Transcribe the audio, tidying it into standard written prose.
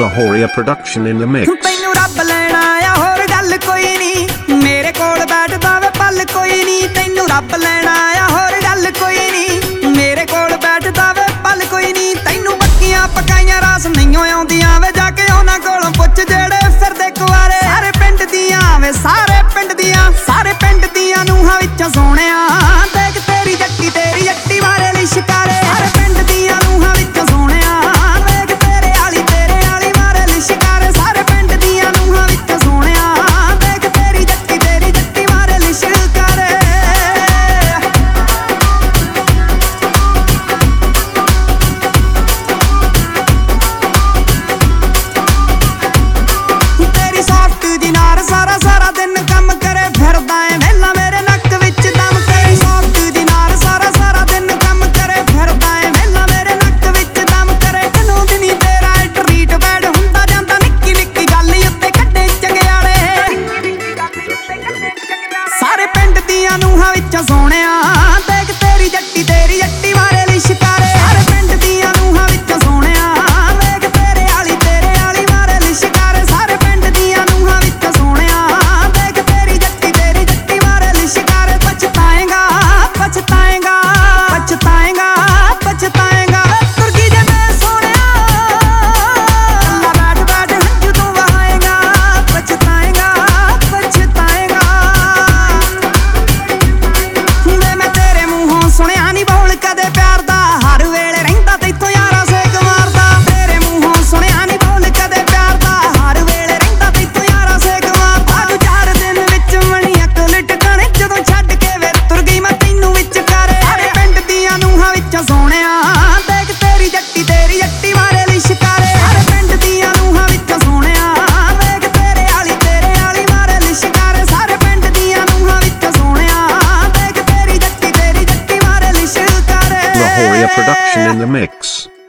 Lahoria production in the mix. ਤੈਨੂੰ ਰੱਬ ਲੈਣ ਆਇਆ ਹੋਰ ਗੱਲ ਕੋਈ ਨਹੀਂ, ਮੇਰੇ ਕੋਲ ਬੈਠਦਾ ਵੇ ਪਲ ਕੋਈ ਨਹੀਂ। ਤੈਨੂੰ ਰੱਬ ਲੈਣ ਆਇਆ ਹੋਰ ਗੱਲ ਕੋਈ ਨਹੀਂ, ਮੇਰੇ ਕੋਲ ਬੈਠਦਾ ਵੇ ਪਲ ਕੋਈ ਨਹੀਂ। ਤੈਨੂੰ ਬੱਕੀਆਂ ਪਕਾਈਆਂ ਰਾਸ ਨਹੀਂ ਆਉਂਦੀਆਂ ਵੇ, ਜਾ ਕੇ ਉਹਨਾਂ ਕੋਲੋਂ ਪੁੱਛ ਜਿਹੜੇ ਫਿਰਦੇ ਕੁਆਰੇ। ਸਾਰੇ ਪਿੰਡ ਦੀਆਂ ਵੇ ਸਾਰੇ ਪਿੰਡ ਦੀਆਂ, ਸਾਰੇ ਪਿੰਡ ਦੀਆਂ ਨੂੰਹਾਂ ਵਿੱਚੋਂ ਸੋਹਣਿਆ ਦੇਖ ਤੇਰੀ ਜੱਟੀ ਮਾਰੇ ਲਈ ਸ਼ਿਕਾਰੇ। ਸਾਰੇ ਪਿੰਡ ਦੀਆਂ ਨੂੰਹਾਂ ਵਿੱਚੋਂ ਸੋਹਣਿਆ ਦੇਖ ਤੇਰੇ ਵਾਲੀ ਮਾਰੇ ਲਈ ਸ਼ਿਕਾਰੇ। ਸਾਰੇ ਪਿੰਡ ਦੀਆਂ ਨੂੰਹਾਂ ਵਿੱਚੋਂ ਸੋਹਣਿਆ ਦੇਖ ਤੇਰੀ ਜੱਟੀ ਮਾਰੇ ਲਈ ਸ਼ਿਕਾਰੇ। ਤੇਰੀ ਸੌਫਟ ਦੀ ਨਾਰ ਸਾਰਾ ਦਿਨ ਕੰਮ ਕਰੇ ਫਿਰਦਾ ਏ ਵੇਲਾ ਮੇਰੇ ਨੱਕ ਵਿੱਚ ਦਮ। ਤੇਰੀ ਸੌਫਟ ਦੀ ਨਾਰ ਸਾਰਾ ਦਿਨ ਕੰਮ ਕਰੇ ਫਿਰਦਾ ਏ ਵੇਲਾ ਮੇਰੇ ਨੱਕ ਵਿੱਚ ਦਮ। ਕਰੇ ਤੈਨੂੰ ਦਿਨੀ ਤੇਰਾ ਟਰੀਟ ਬੈਡ ਹੁੰਦਾ ਜਾਂਦਾ, ਨਿੱਕੀ ਗੱਲ ਉੱਤੇ ਕੱਢੇ ਚੰਗਿਆੜੇ। ਸਾਰੇ ਪਿੰਡ ਦੀਆਂ ਨੂੰਹਾਂ ਵਿੱਚੋਂ ਸੋਹਣਿਆ ਦੇਖ ਤੇਰੀ ਜੱਟੀ ਮਾਰੇ ਲਈ ਸ਼ਿਕਾਰੇ। ਸਾਰੇ ਪਿੰਡ ਦੀਆਂ ਨੂੰਹਾਂ ਵਿੱਚੋਂ ਸੋਹਣਿਆ ਦੇਖ ਤੇਰੇ ਵਾਲੀ ਮਾਰੇ ਲਈ ਸ਼ਿਕਾਰੇ। ਸਾਰੇ ਪਿੰਡ ਦੀਆਂ ਨੂੰਹਾਂ ਵਿੱਚੋਂ ਸੋਹਣਿਆ ਦੇਖ ਤੇਰੀ ਜੱਟੀ ਮਾਰੇ ਲਈ ਸ਼ਿਕਾਰੇ। ਪਛਤਾਏਂਗਾ ਤੁਰਕੀ ਜੇ ਮੈਂ ਸੋਹਣਿਆ, ਕੱਲਾ ਬੈਠ ਹੰਝੂ ਤੂੰ ਵਹਾਏਂਗਾ। ਪਛਤਾਏਂਗਾ ਵੇ ਮੈਂ ਤੇਰੇ ਮੂੰਹੋਂ ਸੁਣਿਆ ਨਹੀਂ ਬੋਲ ਕਦੇ ਪਿਆਰ ਦਾ, ਹਰ ਵੇਲੇ ਰਹਿੰਦਾ ਤੈਥੋਂ ਯਾਰਾ ਸੇਕ ਮਾਰਦਾ। ਤੇਰੇ ਮੂੰਹੋਂ ਸੁਣਿਆ ਨਹੀਂ ਬੋਲ ਕਦੇ ਪਿਆਰ ਦਾ, ਹਰ ਵੇਲੇ ਰਹਿੰਦਾ ਤੈਥੋਂ ਯਾਰਾ ਸੇਕ ਮਾਰਦਾ। ਤੂੰ 4 ਦਿਨ ਵਿੱਚ ਮਣੀ ਅਕਲ ਟਿਕਾਣੇ, ਜਦੋਂ ਛੱਡ ਕੇ ਵੇ ਤੁਰ ਗਈ ਮੈਂ ਤੈਨੂੰ ਵਿੱਚ ਕਰੇ। ਸਾਰੇ ਪਿੰਡ ਦੀਆਂ ਨੂੰਹਾਂ ਵਿੱਚੋਂ ਸੋਹਣਿਆ ਦੇਖ ਤੇਰੀ ਜੱਟੀ ਮਾਰੇ ਲਈ ਸ਼ਿਕਾਰੇ। ਸਾਰੇ ਪਿੰਡ ਦੀਆਂ ਨੂੰਹਾਂ ਵਿੱਚੋਂ ਸੋਹਣਿਆ ਦੇਖ ਤੇਰੇ ਵਾਲੀ ਮਾਰੇ ਲਈ ਸ਼ਿਕਾਰੇ। ਸਾਰੇ ਪਿੰਡ ਦੀਆਂ ਨੂੰਹਾਂ ਵਿੱਚੋਂ ਸੋਹਣਿਆ ਦੇਖ ਤੇਰੀ ਜੱਟੀ ਮਾਰੇ ਲਈ ਸ਼ਿਕਾਰੇ। Lahoria production in the mix.